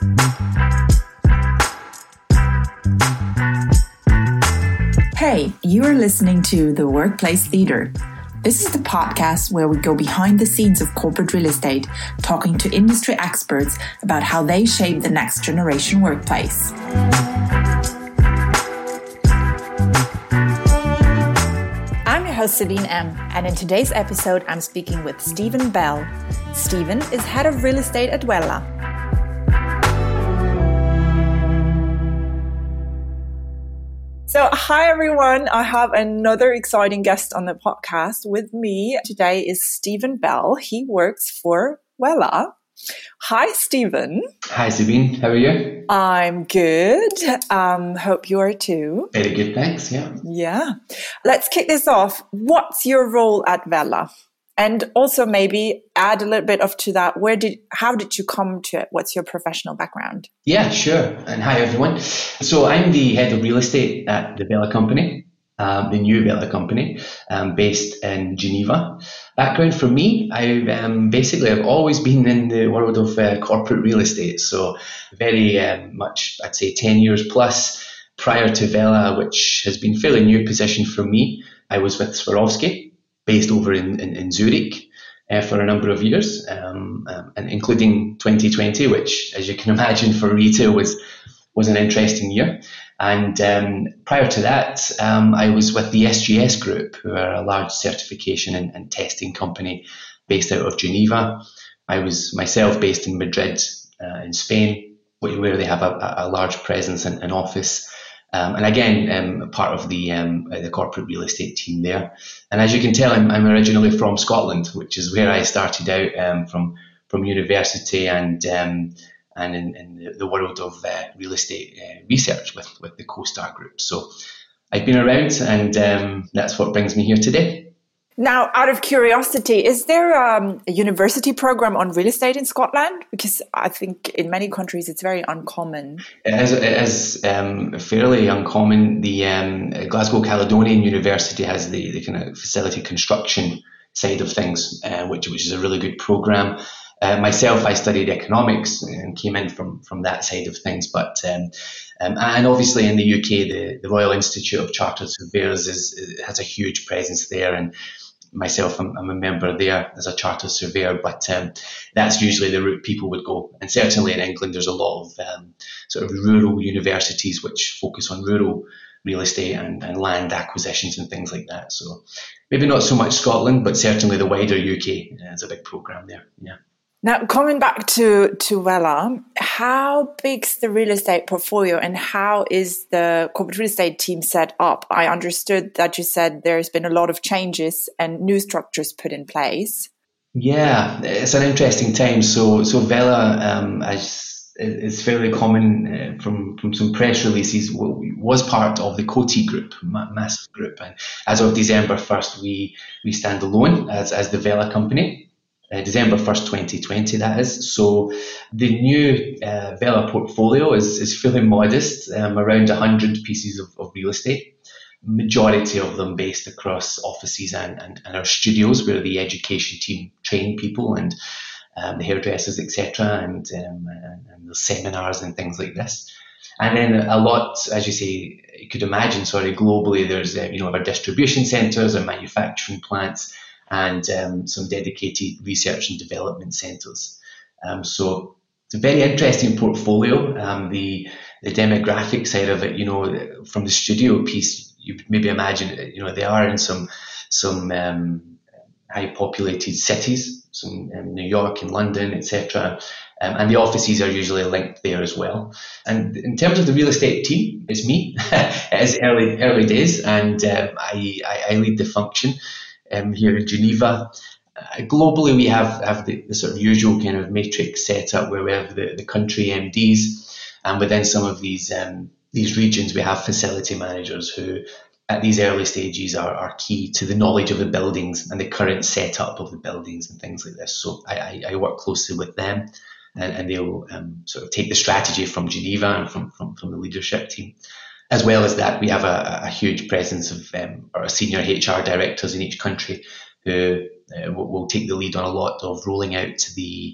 Hey, you are listening to The Workplace Leader. This is the podcast where we go behind the scenes of corporate real estate, talking to industry experts about how they shape the next generation workplace. I'm your host, Celine M., and in today's episode, I'm speaking with Stephen Bell. Stephen is head of real estate at Vela. So, hi everyone. I have another exciting guest on the podcast with me. Today is Stephen Bell. He works for Vela. Hi, Stephen. Hi, Sabine. How are you? I'm good. Hope you are too. Very good, thanks. Yeah. Let's kick this off. What's your role at Vela? And also maybe add a little bit to that. How did you come to it? What's your professional background? Yeah, sure. And hi, everyone. So I'm the head of real estate at the Vela company, the new Vela company, based in Geneva. Background for me, I've always been in the world of corporate real estate. So very much, I'd say 10 years plus prior to Vela, which has been a fairly new position for me. I was with Swarovski, based over in Zurich for a number of years, and including 2020, which, as you can imagine, for retail was an interesting year. And prior to that, I was with the SGS Group, who are a large certification and testing company based out of Geneva. I was myself based in Madrid in Spain, where they have a large presence and office. And again, part of the corporate real estate team there. And as you can tell, I'm originally from Scotland, which is where I started out from university and in the world of real estate research with the CoStar Group. So I've been around, and that's what brings me here today. Now, out of curiosity, is there a university program on real estate in Scotland? Because I think in many countries it's very uncommon. It is fairly uncommon. The Glasgow Caledonian University has the kind of facility construction side of things, which is a really good program. Myself, I studied economics and came in from that side of things. But and obviously in the UK, the Royal Institute of Chartered Surveyors has a huge presence there, and myself, I'm a member there as a chartered surveyor, but that's usually the route people would go. And certainly in England, there's a lot of sort of rural universities which focus on rural real estate and land acquisitions and things like that. So maybe not so much Scotland, but certainly the wider UK has a big program there. Yeah. Now, coming back to Vela, how big's the real estate portfolio and how is the corporate real estate team set up? I understood that you said there's been a lot of changes and new structures put in place. Yeah, it's an interesting time. So Vela, as is fairly common from some press releases, was part of the Coty Group, massive group. And as of December 1st, we stand alone as the Vela company. December 1st, 2020, that is. So the new Vela portfolio is fairly modest, around 100 pieces of real estate, majority of them based across offices and our studios where the education team train people and the hairdressers, etc., and the seminars and things like this. And then a lot, as you say, you could imagine, globally, there's our distribution centres, our manufacturing plants, and some dedicated research and development centres. So it's a very interesting portfolio. The demographic side of it, from the studio piece, you maybe imagine, they are in some high populated cities, some New York and London, etc. And the offices are usually linked there as well. And in terms of the real estate team, it's me. It is early days, and I lead the function. Here in Geneva. Globally, we have the sort of usual kind of matrix setup where we have the country MDs, and within some of these regions, we have facility managers who, at these early stages, are key to the knowledge of the buildings and the current setup of the buildings and things like this. So I work closely with them, and they'll sort of take the strategy from Geneva and from the leadership team. As well as that, we have a huge presence of our senior HR directors in each country who will take the lead on a lot of rolling out the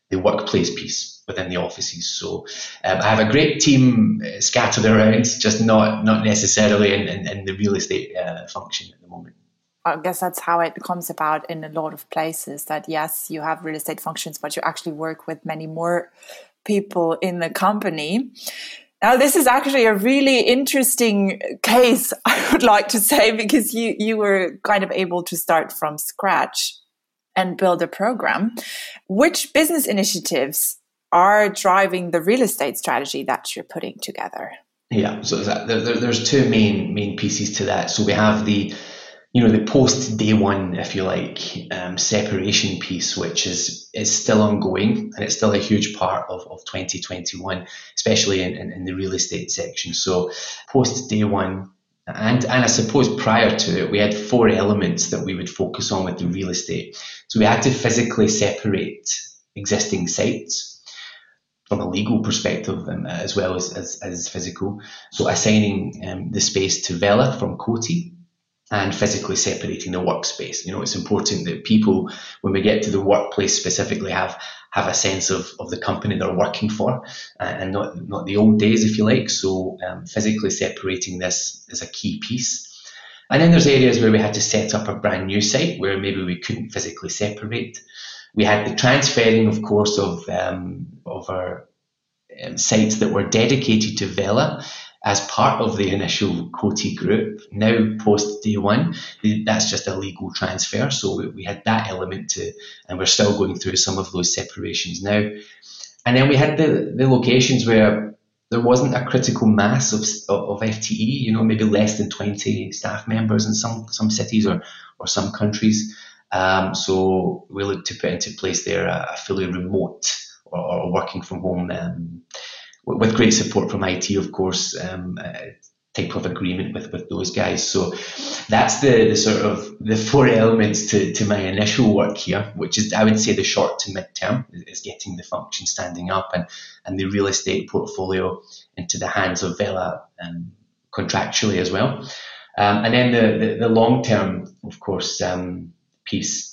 the workplace piece within the offices. So I have a great team scattered around, just not necessarily in the real estate function at the moment. I guess that's how it comes about in a lot of places, that yes, you have real estate functions, but you actually work with many more people in the company. Now, this is actually a really interesting case, I would like to say, because you were kind of able to start from scratch and build a program. Which business initiatives are driving the real estate strategy that you're putting together? Yeah, so there's two main pieces to that. So we have the post day one, if you like, separation piece, which is still ongoing, and it's still a huge part of 2021, especially in the real estate section. So post day one, and I suppose prior to it, we had 4 elements that we would focus on with the real estate. So we had to physically separate existing sites from a legal perspective, as well as physical. So assigning the space to Vela from Coty, and physically separating the workspace. It's important that people, when we get to the workplace specifically, have a sense of the company they're working for, and not the old days, if you like. So physically separating this is a key piece. And then there's areas where we had to set up a brand new site where maybe we couldn't physically separate. We had the transferring, of course, of our sites that were dedicated to Vela as part of the initial Coty group. Now, post day one, that's just a legal transfer. So we had that element to, and we're still going through some of those separations now. And then we had the locations where there wasn't a critical mass of FTE, maybe less than 20 staff members in some cities or some countries. So we looked to put into place there a fully remote or working from home, with great support from IT, of course, type of agreement with those guys. So that's the sort of the 4 elements to my initial work here, which is, I would say, the short to mid-term is getting the function standing up and the real estate portfolio into the hands of Vela contractually as well. And then the long-term, of course, piece,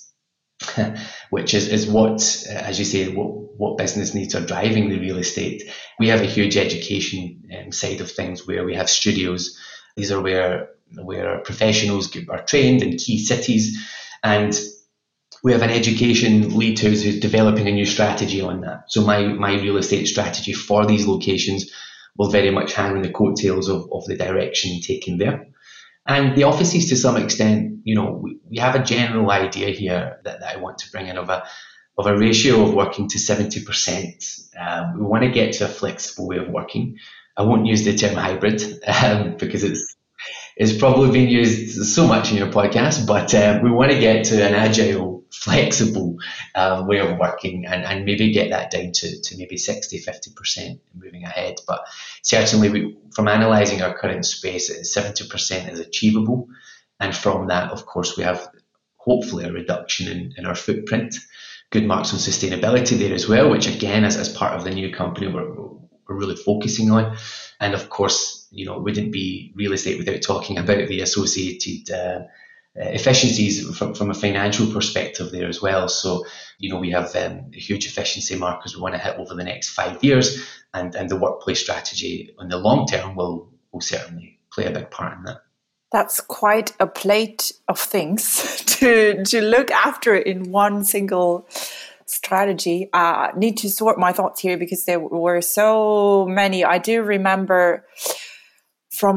which is what, as you say, what business needs are driving the real estate. We have a huge education side of things where we have studios. These are where professionals are trained in key cities, and we have an education lead who's developing a new strategy on that. So my real estate strategy for these locations will very much hang on the coattails of the direction taken there. And the offices, to some extent, we have a general idea here that I want to bring in of a ratio of working to 70%. We want to get to a flexible way of working. I won't use the term hybrid because it's probably been used so much in your podcast, but we want to get to an agile, flexible way of working and maybe get that down to maybe 60-50% moving ahead. But certainly from analysing our current space, 70% is achievable. And from that, of course, we have hopefully a reduction in our footprint. Good marks on sustainability there as well, which again, as part of the new company, we're really focusing on. And of course, it wouldn't be real estate without talking about the associated efficiencies from a financial perspective there as well. So, we have huge efficiency markers we want to hit over the next 5 years, and the workplace strategy in the long term will certainly play a big part in that. That's quite a plate of things to look after in one single strategy. Need to sort my thoughts here because there were so many. I do remember from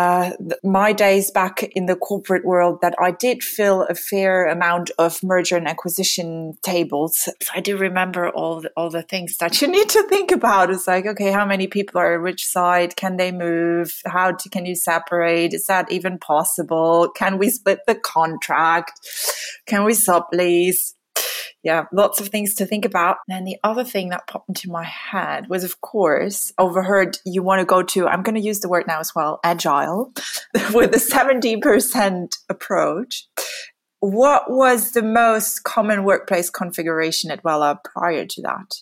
my days back in the corporate world that I did fill a fair amount of merger and acquisition tables. So I do remember all the things that you need to think about. It's like, okay, how many people are on which side? Can they move? Can you separate? Is that even possible? Can we split the contract? Can we sublease? Yeah, lots of things to think about. And the other thing that popped into my head was, of course, overheard you want to go to, I'm going to use the word now as well, agile, with a 70% approach. What was the most common workplace configuration at Vela prior to that?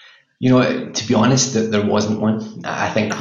To be honest, that there wasn't one. I think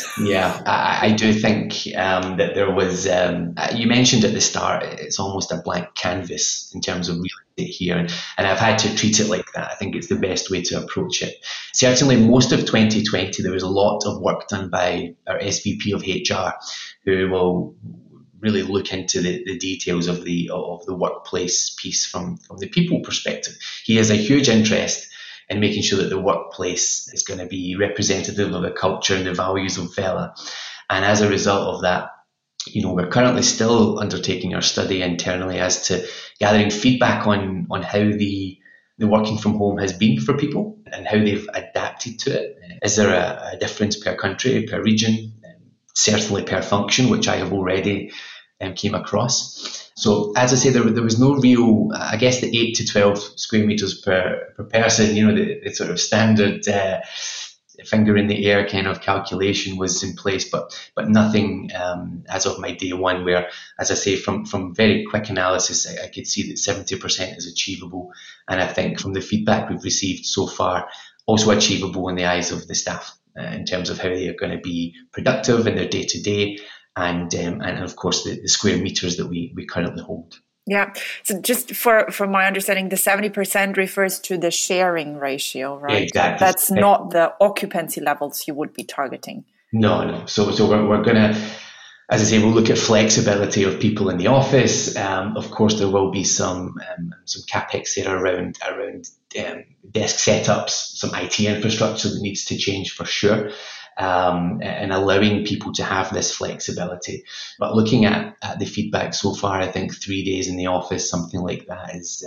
I do think that there was, you mentioned at the start, it's almost a blank canvas in terms of real here, and I've had to treat it like that. I think it's the best way to approach it. Certainly most of 2020 there was a lot of work done by our SVP of HR, who will really look into the details of the workplace piece from the people perspective. He has a huge interest in making sure that the workplace is going to be representative of the culture and the values of Vela. And as a result of that, we're currently still undertaking our study internally as to gathering feedback on how the working from home has been for people and how they've adapted to it. Is there a difference per country, per region, certainly per function, which I have already came across. So as I say, there was no real, I guess the 8 to 12 square meters per person, the sort of standard finger in the air kind of calculation was in place, but nothing as of my day one, where, as I say, from very quick analysis, I could see that 70% is achievable. And I think from the feedback we've received so far, also achievable in the eyes of the staff in terms of how they are going to be productive in their day-to-day, and of course the square meters that we currently hold. Yeah. So just from my understanding, the 70% refers to the sharing ratio, right? Exactly. That's not the occupancy levels you would be targeting. No. So we're going to, as I say, we'll look at flexibility of people in the office. Of course, there will be some capex there around desk setups, some IT infrastructure that needs to change for sure. And allowing people to have this flexibility. But looking at the feedback so far, I think 3 days in the office, something like that, is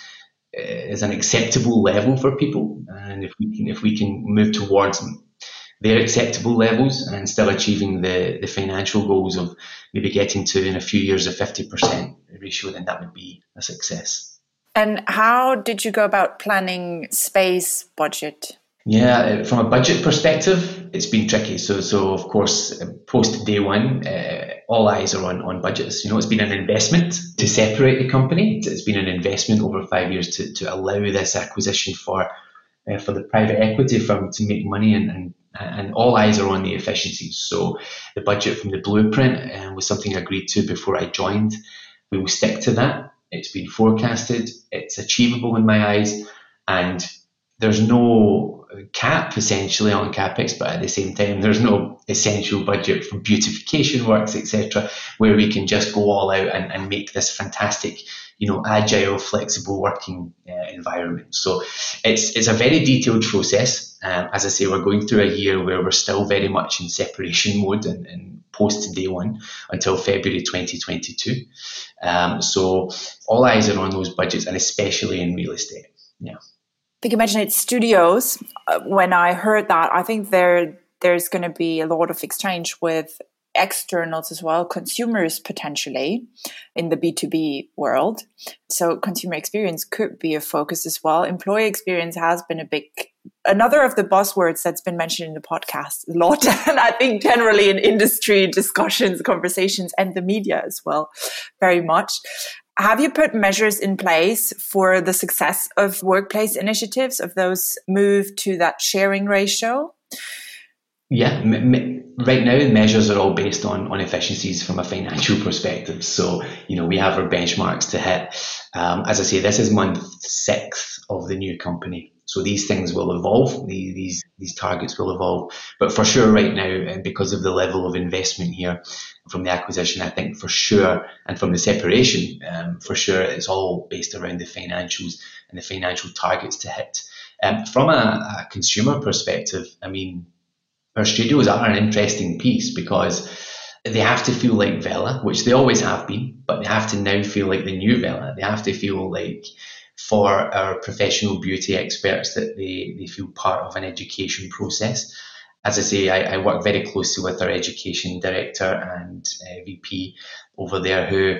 an acceptable level for people. And if we can move towards their acceptable levels and still achieving the financial goals of maybe getting to, in a few years, a 50% ratio, then that would be a success. And how did you go about planning space budget? Yeah, from a budget perspective, it's been tricky. So of course, post day one, all eyes are on budgets. It's been an investment to separate the company. It's been an investment over 5 years to allow this acquisition for the private equity firm to make money, and all eyes are on the efficiencies. So the budget from the blueprint was something agreed to before I joined. We will stick to that. It's been forecasted. It's achievable in my eyes, and there's no cap essentially on capex, but at the same time there's no essential budget for beautification works, etc., where we can just go all out and make this fantastic, agile, flexible working environment. So it's a very detailed process. As I say, we're going through a year where we're still very much in separation mode and post day one until February 2022. So all eyes are on those budgets, and especially in real estate. Yeah. I think you mentioned it's studios. When I heard that, I think there's going to be a lot of exchange with externals as well, consumers potentially in the B2B world. So consumer experience could be a focus as well. Employee experience has been another of the buzzwords that's been mentioned in the podcast a lot. And I think generally in industry discussions, conversations, and the media as well, very much. Have you put measures in place for the success of workplace initiatives, of those move to that sharing ratio? Yeah, right now the measures are all based on efficiencies from a financial perspective. So, we have our benchmarks to hit. As I say, this is month 6 of the new company. So these things will evolve, these targets will evolve. But for sure right now, and because of the level of investment here from the acquisition, I think for sure, and from the separation, for sure, it's all based around the financials and the financial targets to hit. From a consumer perspective, our studios are an interesting piece because they have to feel like Vela, which they always have been, but they have to now feel like the new Vela. They have to feel like, for our professional beauty experts, that they feel part of an education process. As I say, I work very closely with our education director and VP over there, who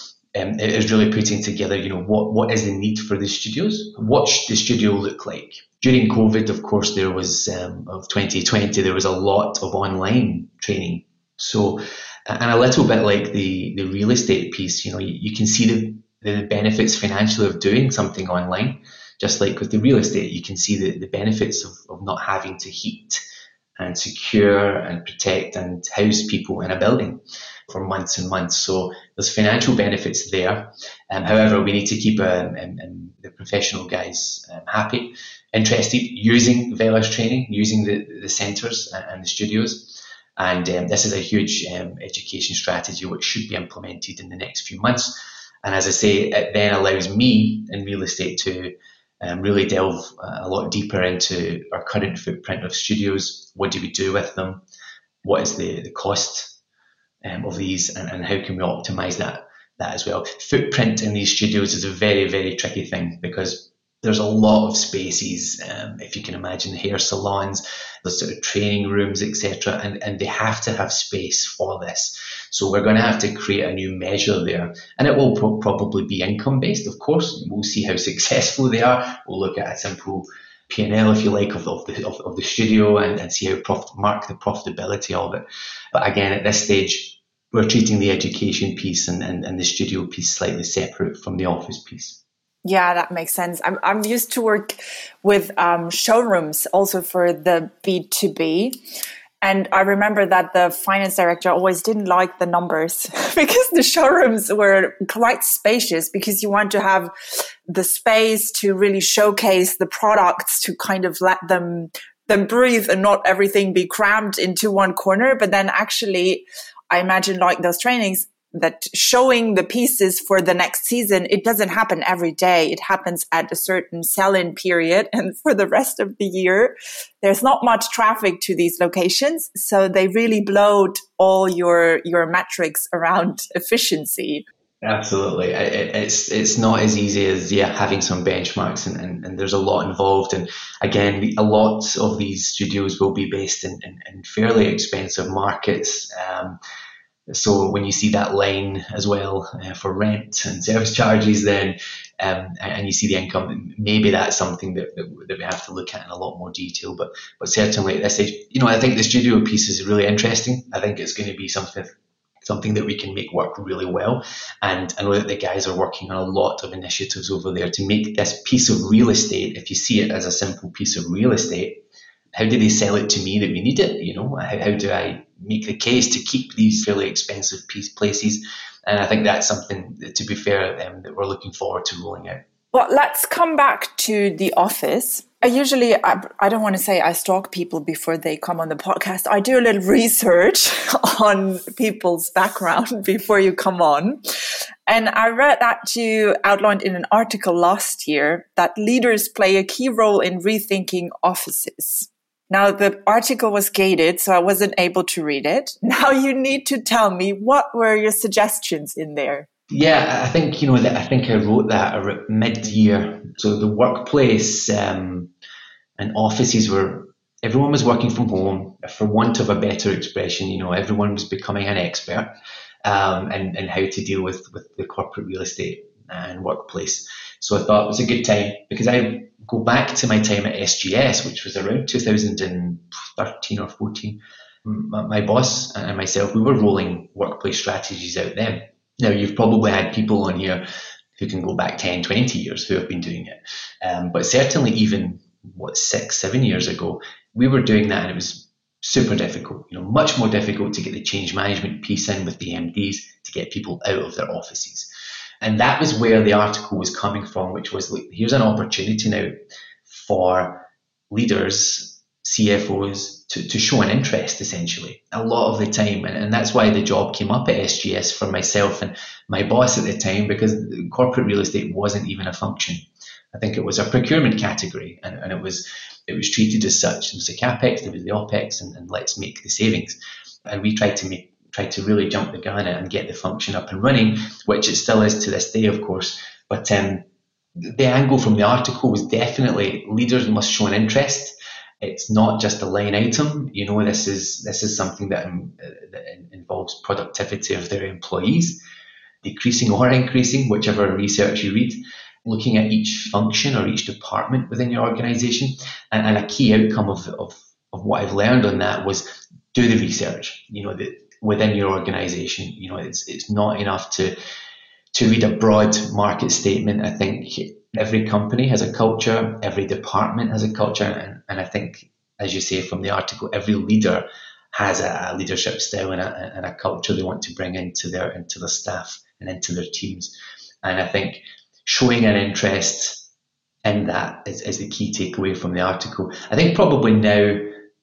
is really putting together, what is the need for the studios? What should the studio look like? During COVID, of course, there was, of 2020, there was a lot of online training. So, and a little bit like the real estate piece, you can see the benefits financially of doing something online. Just like with the real estate, you can see the benefits of not having to heat and secure and protect and house people in a building. for months and months. So there's financial benefits there. However, we need to keep the professional guys happy, interested, using Vela's training, using the centres and the studios. And this is a huge education strategy which should be implemented in the next few months. And as I say, it then allows me in real estate to really delve a lot deeper into our current footprint of studios. What do we do with them? What is the cost of these, and how can we optimize that as well? Footprint in these studios is a very, very tricky thing because there's a lot of spaces, if you can imagine, hair salons, the sort of training rooms, etc., and they have to have space for this. So we're going to have to create a new measure there, and it will probably be income based. Of course, we'll see how successful they are. We'll look at a simple P&L, if you like, of the studio and see how mark the profitability of it. But again, at this stage, we're treating the education piece and the studio piece slightly separate from the office piece. Yeah, that makes sense. I'm used to work with showrooms also for the B2B. And I remember that the finance director always didn't like the numbers because the showrooms were quite spacious, because you want to have the space to really showcase the products, to kind of let them breathe and not everything be crammed into one corner. But then actually, I imagine like those trainings, that showing the pieces for the next season, it doesn't happen every day. It happens at a certain sell-in period. And for the rest of the year, there's not much traffic to these locations. So they really bloat all your metrics around efficiency. Absolutely. It's not as easy as having some benchmarks, and there's a lot involved. And again, a lot of these studios will be based in fairly expensive markets. So when you see that line as well for rent and service charges, then and you see the income, maybe that's something that we have to look at in a lot more detail. But certainly at this stage, I think the studio piece is really interesting. I think it's going to be something that we can make work really well. And I know that the guys are working on a lot of initiatives over there to make this piece of real estate, if you see it as a simple piece of real estate, how do they sell it to me that we need it? How do I make the case to keep these fairly expensive places? And I think that's something, to be fair, that we're looking forward to rolling out. Well, let's come back to the office. I don't want to say I stalk people before they come on the podcast. I do a little research on people's background before you come on. And I read that you outlined in an article last year that leaders play a key role in rethinking offices. Now, the article was gated, so I wasn't able to read it. Now you need to tell me, what were your suggestions in there? Yeah, I think, I think I wrote that around mid-year. So the workplace and offices everyone was working from home. For want of a better expression, everyone was becoming an expert and how to deal with the corporate real estate and workplace. So I thought it was a good time, because I go back to my time at SGS, which was around 2013 or 14. My boss and myself, we were rolling workplace strategies out then. Now, you've probably had people on here who can go back 10, 20 years who have been doing it. But certainly even, 6, 7 years ago, we were doing that, and it was super difficult, much more difficult to get the change management piece in with the MDs, to get people out of their offices. And that was where the article was coming from, which was, look, here's an opportunity now for leaders, CFOs, to show an interest, essentially, a lot of the time. And that's why the job came up at SGS for myself and my boss at the time, because corporate real estate wasn't even a function. I think it was a procurement category, and it was treated as such. There was the CapEx, there was the OpEx, and let's make the savings. And we tried to really jump the gun and get the function up and running, which it still is to this day, of course. But the angle from the article was definitely leaders must show an interest. It's not just a line item. This is something that involves productivity of their employees, decreasing or increasing, whichever research you read, looking at each function or each department within your organization. And a key outcome of what I've learned on that was do the research, within your organization. It's not enough to read a broad market statement. I think every company has a culture, every department has a culture, and I think, as you say from the article, every leader has a leadership style and a culture they want to bring into their staff and into their teams. And I think showing an interest in that is the key takeaway from the article. I think probably now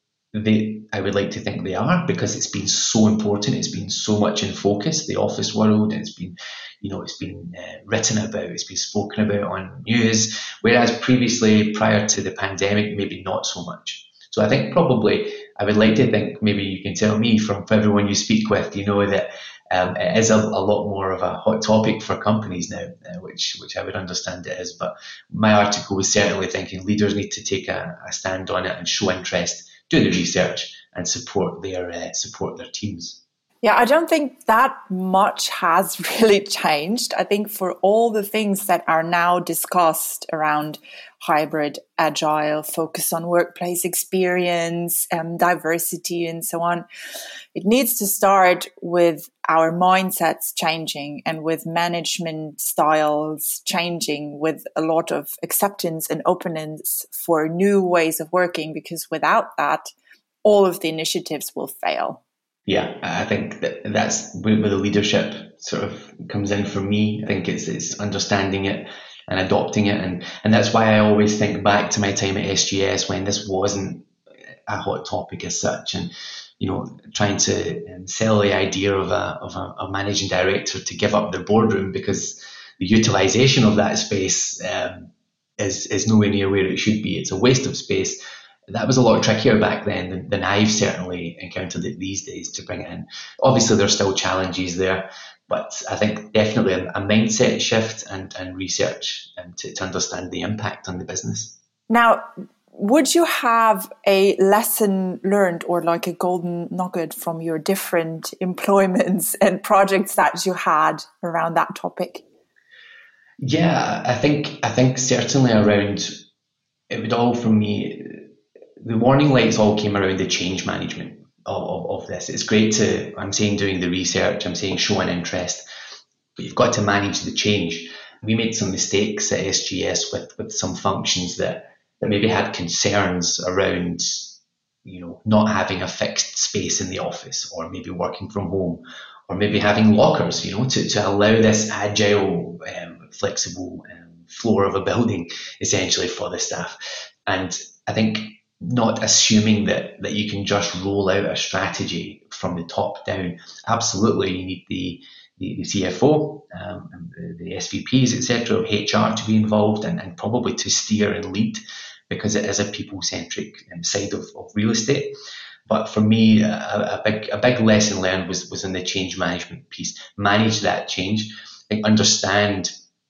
I would like to think they are, because it's been so important. It's been so much in focus, the office world, and it's been written about, it's been spoken about on news, whereas previously, prior to the pandemic, maybe not so much. So I think probably I would like to think, maybe you can tell me from everyone you speak with, that it is a lot more of a hot topic for companies now, which I would understand it is. But my article was certainly thinking leaders need to take a stand on it and show interest, do the research, and support their teams. Yeah, I don't think that much has really changed. I think for all the things that are now discussed around hybrid, agile, focus on workplace experience, diversity, and so on, it needs to start with our mindsets changing and with management styles changing, with a lot of acceptance and openness for new ways of working, because without that, all of the initiatives will fail. Yeah, I think that's where the leadership sort of comes in for me. I think it's understanding it and adopting it. And that's why I always think back to my time at SGS when this wasn't a hot topic as such. And, trying to sell the idea of a managing director to give up their boardroom because the utilization of that space is nowhere near where it should be. It's a waste of space. That was a lot trickier back then than I've certainly encountered it these days to bring it in. Obviously, there's still challenges there, but I think definitely a mindset shift and research to understand the impact on the business. Now, would you have a lesson learned or like a golden nugget from your different employments and projects that you had around that topic? Yeah, I think certainly around it would all, for me, the warning lights all came around the change management of this. It's great I'm saying doing the research, I'm saying show an interest, but you've got to manage the change. We made some mistakes at SGS with some functions that maybe had concerns around, not having a fixed space in the office, or maybe working from home, or maybe having lockers, to allow this agile, flexible floor of a building essentially for the staff. And I think not assuming that you can just roll out a strategy from the top down. Absolutely, you need the CFO, the SVPs, etc., of HR to be involved and probably to steer and lead, because it is a people-centric side of real estate. But for me, a big lesson learned was in the change management piece. Manage that change. Understand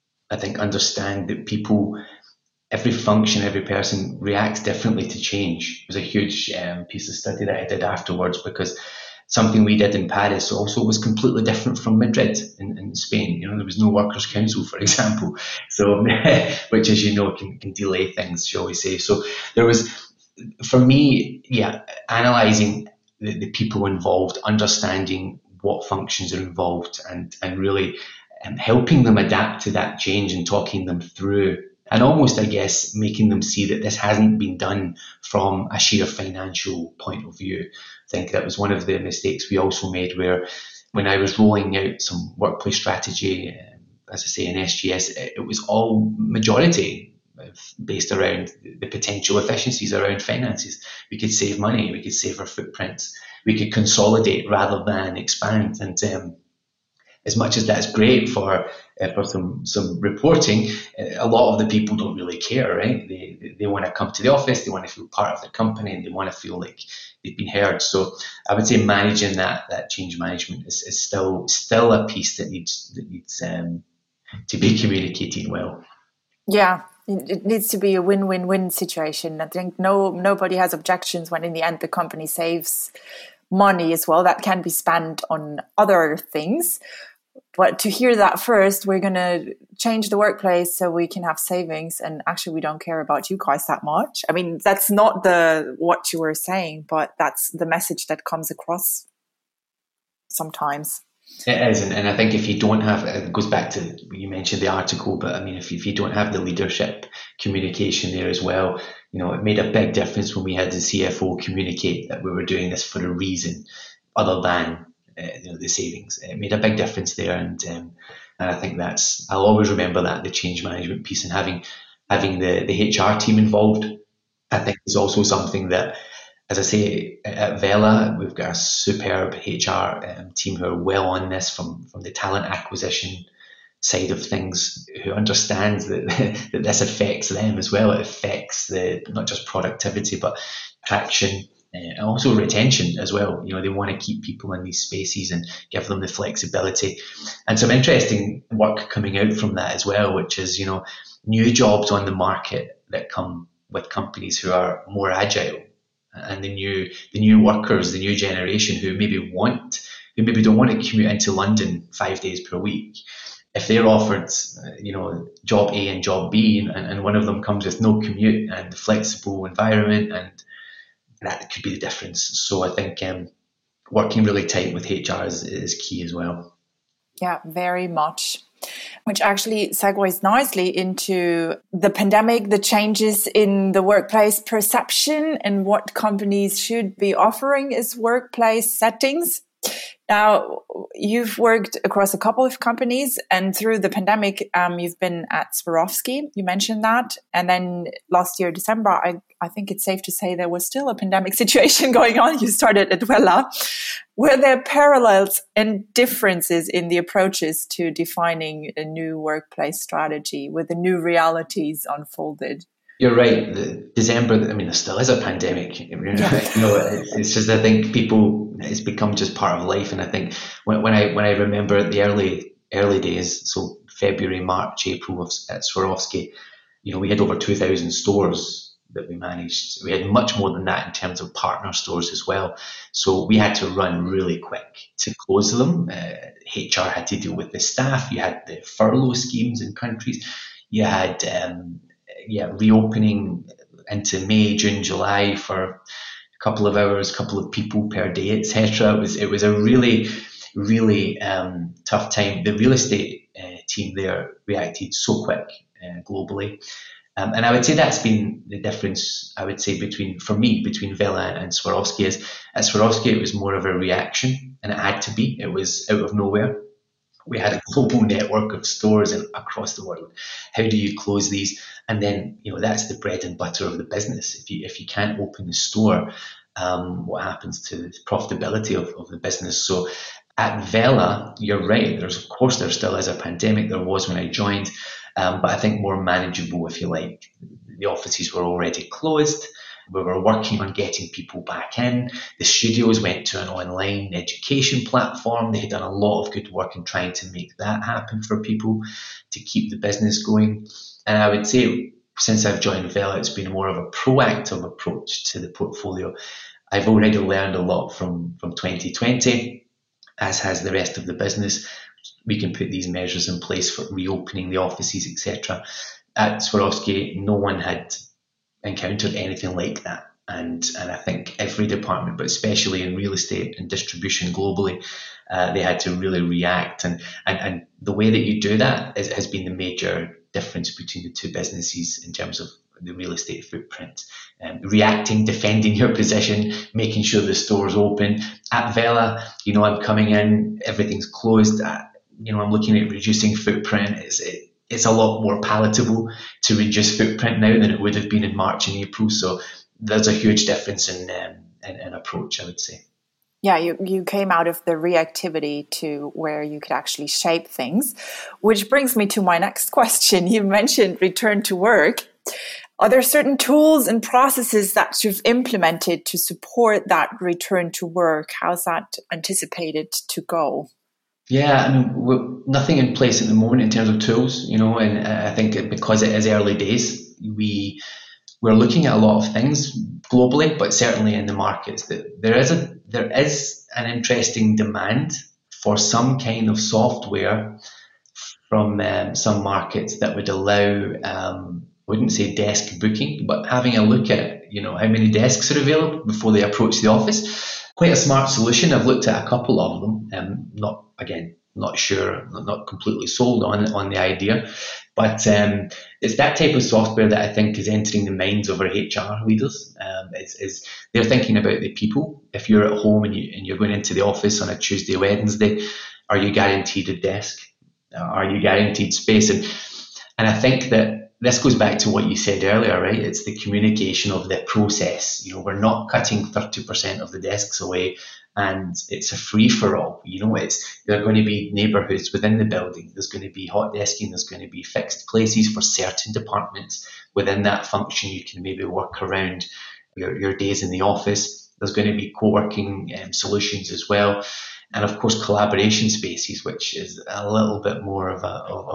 that people, every function, every person reacts differently to change. It was a huge piece of study that I did afterwards, because something we did in Paris also was completely different from Madrid in Spain. There was no workers' council, for example, so which, as you know, can delay things, shall we say. So there was, for me, analysing the people involved, understanding what functions are involved, and really helping them adapt to that change and talking them through, and almost, I guess, making them see that this hasn't been done from a sheer financial point of view. I think that was one of the mistakes we also made, where when I was rolling out some workplace strategy, as I say, in SGS, it was all majority based around the potential efficiencies around finances. We could save money, we could save our footprints, we could consolidate rather than expand. And as much as that's great for some reporting, a lot of the people don't really care, right? They want to come to the office, they want to feel part of the company, and they want to feel like they've been heard. So I would say managing that change management is still a piece that needs to be communicated well. Yeah, it needs to be a win-win-win situation. I think nobody has objections when in the end the company saves money as well that can be spent on other things. But to hear that first, we're going to change the workplace so we can have savings, and actually we don't care about you guys that much. I mean, that's not what you were saying, but that's the message that comes across sometimes. It is, and I think if you don't have, it goes back to, you mentioned the article, but I mean, if you don't have the leadership communication there as well, it made a big difference when we had the CFO communicate that we were doing this for a reason other than the savings. It made a big difference there, and I think I'll always remember that, the change management piece, and having the HR team involved, I think is also something that, as I say, at Vela, we've got a superb HR team who are well on this from the talent acquisition side of things, who understands that, that this affects them as well. It affects not just productivity, but attraction and also retention as well. They want to keep people in these spaces and give them the flexibility. And some interesting work coming out from that as well, which is, new jobs on the market that come with companies who are more agile, and the new workers, the new generation who maybe don't want to commute into London 5 days per week. If they're offered, job A and job B, and one of them comes with no commute and flexible environment, and that could be the difference. So I think working really tight with HR is key as well. Yeah, very much. Which actually segues nicely into the pandemic, the changes in the workplace perception and what companies should be offering as workplace settings. Now, you've worked across a couple of companies, and through the pandemic, you've been at Swarovski. You mentioned that. And then last year, December, I think it's safe to say there was still a pandemic situation going on. You started at Vela. Were there parallels and differences in the approaches to defining a new workplace strategy with the new realities unfolded? You're right. The December, there still is a pandemic. It's just, I think it's become just part of life. And I think when I remember the early days, so February, March, April at Swarovski, we had over 2,000 stores that we managed. We had much more than that in terms of partner stores as well. So we had to run really quick to close them. HR had to deal with the staff. You had the furlough schemes in countries. You had reopening into May, June, July for a couple of hours, couple of people per day, etc. It was a really, really tough time. The real estate team there reacted so quick globally. And I would say that's been the difference, I would say, between Vela and Swarovski. Is at Swarovski, it was more of a reaction, and it had to be. It was out of nowhere. We had a global network of stores across the world. How do you close these? And then, that's the bread and butter of the business. If you can't open the store, what happens to the profitability of the business? So at Vela, you're right. There still is a pandemic. There was when I joined, but I think more manageable, if you like. The offices were already closed. We were working on getting people back in. The studios went to an online education platform. They had done a lot of good work in trying to make that happen for people to keep the business going. And I would say, since I've joined Vela, it's been more of a proactive approach to the portfolio. I've already learned a lot from 2020, as has the rest of the business. We can put these measures in place for reopening the offices, etc. At Swarovski, no one had encountered anything like that. And I think every department, but especially in real estate and distribution globally, they had to really react. And the way that you do that has been the major difference between the two businesses in terms of the real estate footprint. Reacting, defending your position, making sure the store's open. At Vela, I'm coming in, everything's closed. I'm looking at reducing footprint. It's a lot more palatable to reduce footprint now than it would have been in March and April. So there's a huge difference in approach, I would say. Yeah, you came out of the reactivity to where you could actually shape things, which brings me to my next question. You mentioned return to work. Are there certain tools and processes that you've implemented to support that return to work? How's that anticipated to go? Yeah, nothing in place at the moment in terms of tools, and I think because it is early days, we're looking at a lot of things globally, but certainly in the markets, that there is an interesting demand for some kind of software from some markets that would allow, I wouldn't say desk booking, but having a look at, how many desks are available before they approach the office. Quite a smart solution. I've looked at a couple of them, not again, not sure, not completely sold on the idea, but it's that type of software that I think is entering the minds of our HR leaders. Is they're thinking about the people. If you're at home and you're going into the office on a Tuesday, Wednesday, are you guaranteed a desk? Are you guaranteed space? And I think that this goes back to what you said earlier, right? It's the communication of the process. We're not cutting 30% of the desks away, and it's a free for all. There are going to be neighbourhoods within the building. There's going to be hot desking. There's going to be fixed places for certain departments within that function. You can maybe work around your days in the office. There's going to be co-working solutions as well. And of course, collaboration spaces, which is a little bit more of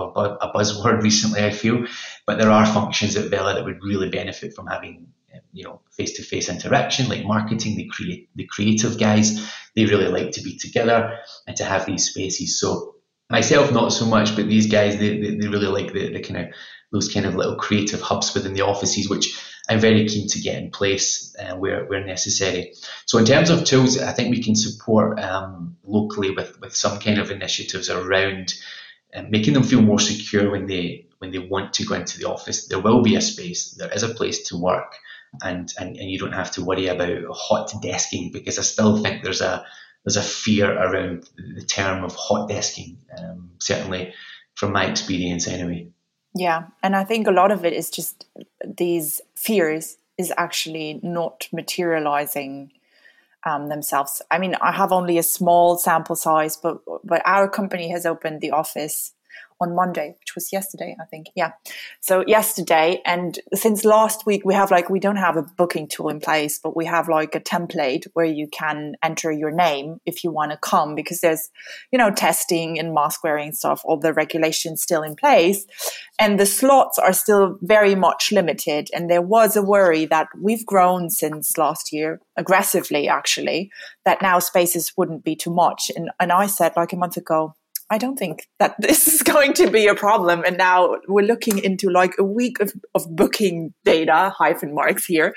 a buzzword recently, I feel. But there are functions at Vela that would really benefit from having, face-to-face interaction, like marketing, the creative guys. They really like to be together and to have these spaces. So myself, not so much, but these guys, they really like the kind of those kind of little creative hubs within the offices, which I'm very keen to get in place where necessary. So in terms of tools, I think we can support locally with some kind of initiatives around making them feel more secure when they want to go into the office. There will be a space, there is a place to work, and you don't have to worry about hot desking, because I still think there's a fear around the term of hot desking, certainly from my experience anyway. Yeah, and I think a lot of it is just these fears is actually not materializing themselves. I mean, I have only a small sample size, but our company has opened the office on Monday, which was yesterday, I think. Yeah. So yesterday, and since last week, we don't have a booking tool in place, but we have like a template where you can enter your name if you want to come, because there's, testing and mask wearing stuff, all the regulations still in place. And the slots are still very much limited. And there was a worry that we've grown since last year, aggressively, actually, that now spaces wouldn't be too much. And I said like a month ago, I don't think that this is going to be a problem. And now we're looking into like a week of booking data, hyphen marks here.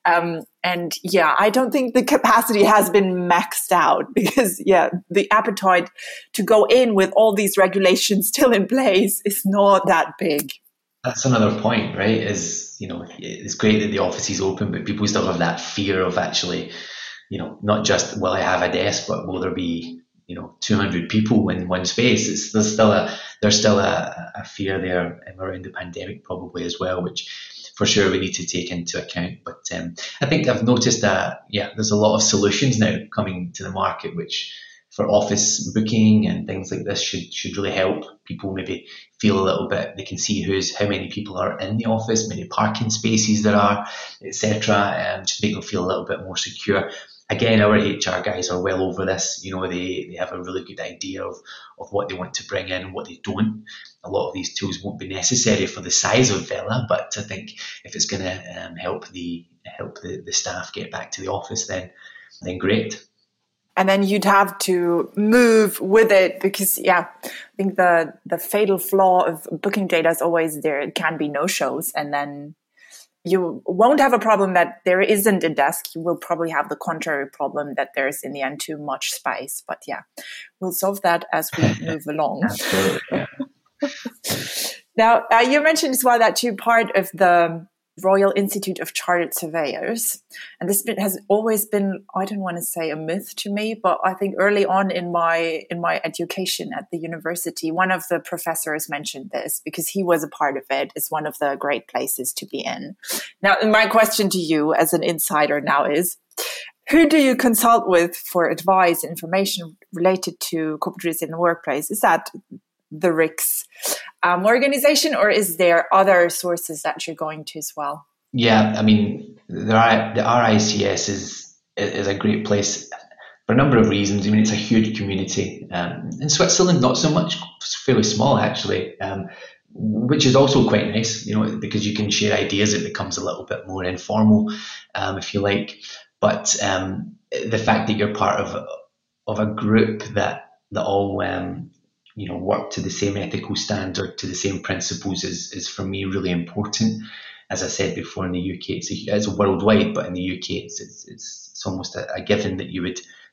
And yeah, I don't think the capacity has been maxed out, because the appetite to go in with all these regulations still in place is not that big. That's another point, right? It's great that the office is open, but people still have that fear of actually, not just will I have a desk, but will there be 200 people in one space? There's still a fear there around the pandemic probably as well, which for sure we need to take into account. But I think I've noticed that there's a lot of solutions now coming to the market, which for office booking and things like this should really help people maybe feel a little bit. They can see how many people are in the office, many parking spaces there are, etc., and just make them feel a little bit more secure. Again, our HR guys are well over this. They have a really good idea of what they want to bring in and what they don't. A lot of these tools won't be necessary for the size of Vela, but I think if it's going to help the staff get back to the office, then great. And then you'd have to move with it, because I think the fatal flaw of booking data is always there. It can be no shows, and then you won't have a problem that there isn't a desk. You will probably have the contrary problem that there's in the end too much space. But we'll solve that as we move along. Absolutely. Yeah. Now, you mentioned as well that you're part of the Royal Institute of Chartered Surveyors. And this has always been, I don't want to say a myth to me, but I think early on in my education at the university, one of the professors mentioned this because he was a part of it. It's one of the great places to be in. Now, my question to you as an insider now is, who do you consult with for advice, information related to corporate real estate in the workplace? Is that the RICS organization, or is there other sources that you're going to as well? Yeah, I mean, the RICS is a great place for a number of reasons. I mean, it's a huge community. In Switzerland, not so much. It's fairly small, actually, which is also quite nice, because you can share ideas. It becomes a little bit more informal, if you like. But the fact that you're part of a group that all work to the same ethical standard, to the same principles is for me really important. As I said before, in the UK, it's worldwide, but in the UK, it's almost a given that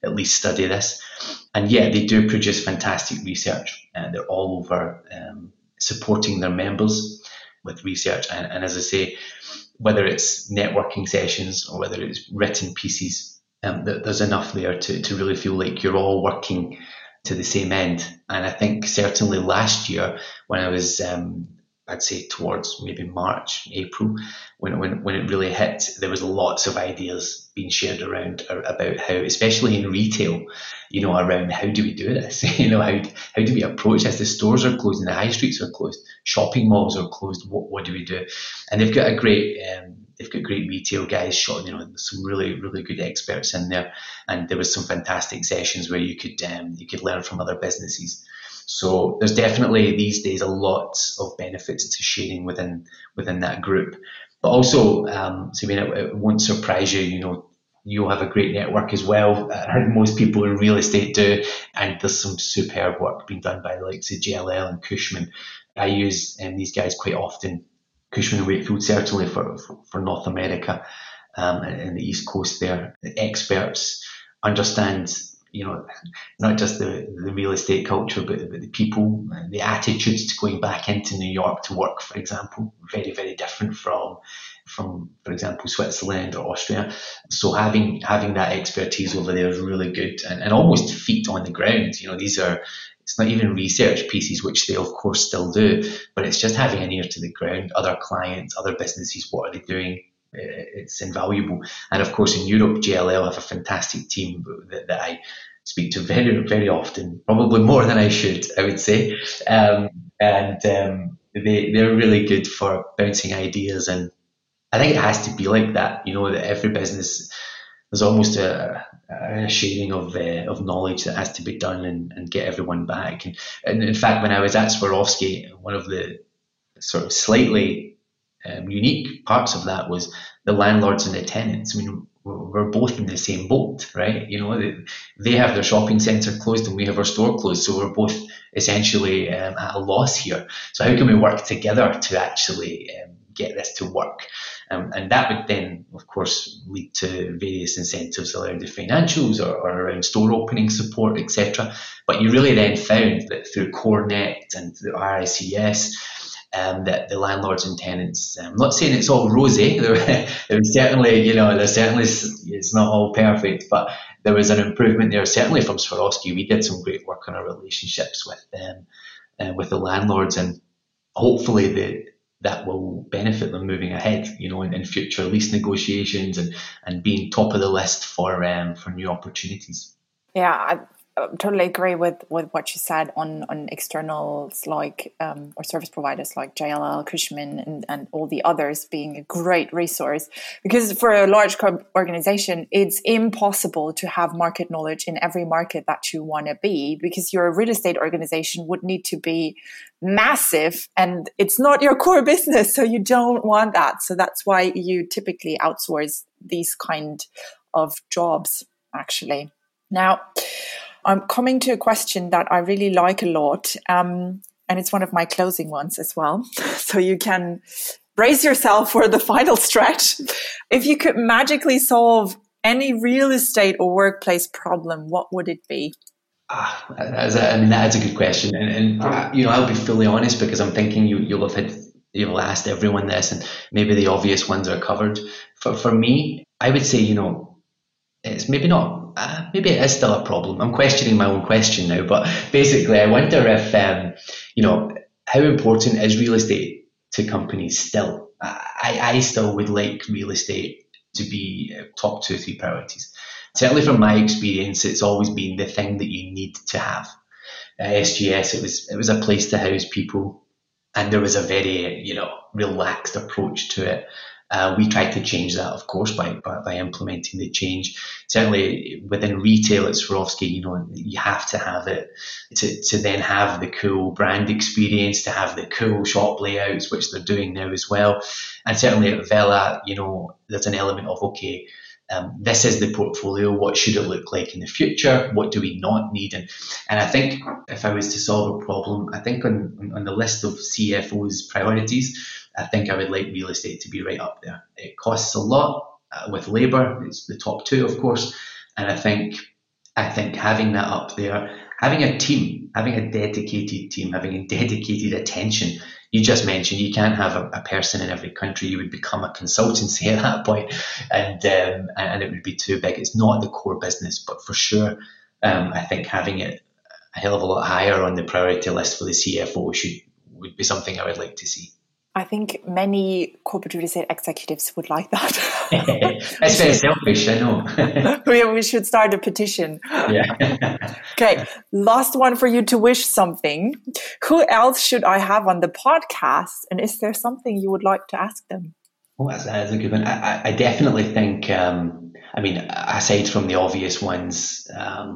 at least study this. And yeah, they do produce fantastic research, and they're all over supporting their members with research. And as I say, whether it's networking sessions or whether it's written pieces, there's enough there to really feel like you're all working to the same end. And I think certainly last year, when I was, I'd say towards maybe March, April, when it really hit, there was lots of ideas being shared around about how, especially in retail, around how do we do this? How do we approach this? The stores are closed and the high streets are closed, shopping malls are closed. What do we do? And they've got great retail guys, some really, really good experts in there. And there was some fantastic sessions where you could learn from other businesses. So there's definitely these days a lot of benefits to sharing within that group. But also, it won't surprise you, you'll have a great network as well, as most people in real estate do. And there's some superb work being done by the likes of JLL and Cushman. I use these guys quite often, Cushman & Wakefield, certainly for North America and the East Coast there. The experts understand, not just the real estate culture, but the people, the attitudes to going back into New York to work, for example, very, very different from, for example, Switzerland or Austria. So having that expertise over there is really good, and almost feet on the ground. It's not even research pieces, which they of course still do, but it's just having an ear to the ground, other clients, other businesses, what are they doing? It's invaluable. And of course in Europe, JLL have a fantastic team that I speak to very, very often, probably more than I should, I would say. They're really good for bouncing ideas, and I think it has to be like that, that every business, there's almost a sharing of knowledge that has to be done and get everyone back. And in fact, when I was at Swarovski, one of the sort of slightly unique parts of that was the landlords and the tenants. I mean, we're both in the same boat, right? They have their shopping centre closed and we have our store closed, so we're both essentially at a loss here. So how can we work together to actually get this to work? And that would then, of course, lead to various incentives around the financials or around store opening support, etc. But you really then found that through CoreNet and through RICS, that the landlords and tenants, I'm not saying it's all rosy, there was certainly, it's not all perfect, but there was an improvement there, certainly from Swarovski. We did some great work on our relationships with them, with the landlords, and hopefully that will benefit them moving ahead, in future lease negotiations and being top of the list for new opportunities. Yeah, I totally agree with what you said on externals like or service providers like JLL, Cushman, and all the others being a great resource, because for a large organization, it's impossible to have market knowledge in every market that you want to be, because your real estate organization would need to be massive and it's not your core business. So you don't want that. So that's why you typically outsource these kind of jobs, actually. Now, I'm coming to a question that I really like a lot, and it's one of my closing ones as well. So you can brace yourself for the final stretch. If you could magically solve any real estate or workplace problem, what would it be? That's a good question, and I'll be fully honest, because I'm thinking you'll asked everyone this, and maybe the obvious ones are covered. For me, I would say it's maybe not. Maybe it is still a problem. I'm questioning my own question now, but basically, I wonder if how important is real estate to companies still? I still would like real estate to be top 2 or 3 priorities. Certainly from my experience, it's always been the thing that you need to have. SGS, it was a place to house people, and there was a very relaxed approach to it. We tried to change that, of course, by implementing the change. Certainly within retail at Swarovski, you have to have it to then have the cool brand experience, to have the cool shop layouts, which they're doing now as well. And certainly at Vela, there's an element of, okay, this is the portfolio. What should it look like in the future? What do we not need? And I think if I was to solve a problem, I think on the list of CFO's priorities, I think I would like real estate to be right up there. It costs a lot with labour. It's the top 2, of course. And I think I think having that up there, having a team, having a dedicated team, having a dedicated attention. You just mentioned you can't have a person in every country. You would become a consultancy at that point, and it would be too big. It's not the core business, but for sure, I think having it a hell of a lot higher on the priority list for the CFO would be something I would like to see. I think many corporate real estate executives would like that. It's very selfish, I know. We should start a petition. Yeah. Okay, last one for you to wish something. Who else should I have on the podcast? And is there something you would like to ask them? Oh, that's a good one. I definitely think, aside from the obvious ones,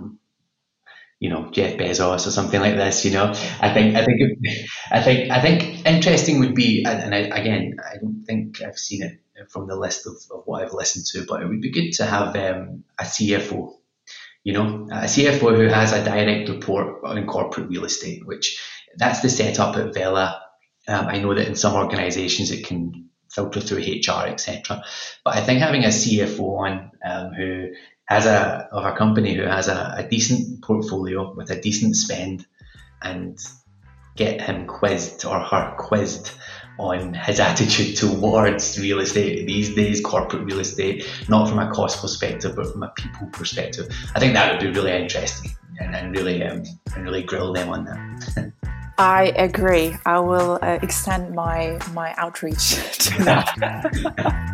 Jeff Bezos or something like this, I think interesting would be, and I don't think I've seen it from the list of what I've listened to, but it would be good to have a CFO, a CFO who has a direct report on corporate real estate, which that's the setup at Vela. I know that in some organizations it can filter through HR, etc. But I think having a CFO on who has a company who has a decent portfolio with a decent spend, and get him quizzed or her quizzed on his attitude towards real estate these days, corporate real estate, not from a cost perspective, but from a people perspective. I think that would be really interesting and really grill them on that. I agree. I will extend my outreach to that.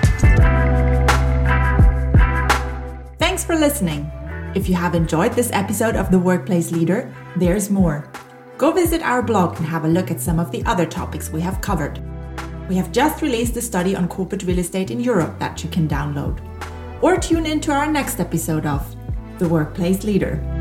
Thanks for listening. If you have enjoyed this episode of The Workplace Leader, there's more. Go visit our blog and have a look at some of the other topics we have covered. We have just released a study on corporate real estate in Europe that you can download. Or tune into our next episode of The Workplace Leader.